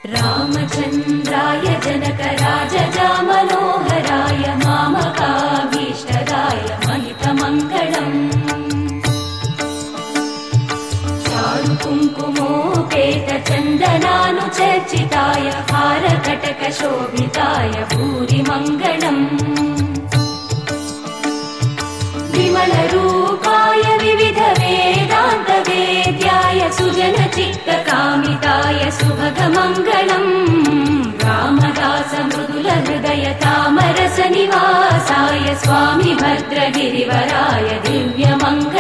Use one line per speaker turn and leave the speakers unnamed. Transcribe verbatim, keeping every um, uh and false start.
रामचन्द्राय जनकराजजा Manoharrai मामकाभीष्टदाय महितमङ्गलम् चारुकुङ्कुमोपेतचन्दनानुचर्चिताय हारकटकशोभिताय भूरिमङ्गलम् विमलरूपाय विविधवेदान्तवेद्याय सुजनचित्तकामिताय सुभगमङ्गलम् Ramdas मृदुलहृदय तामरसनिवासाय Swami भद्रगिरिवराय दिव्यमङ्गलम्।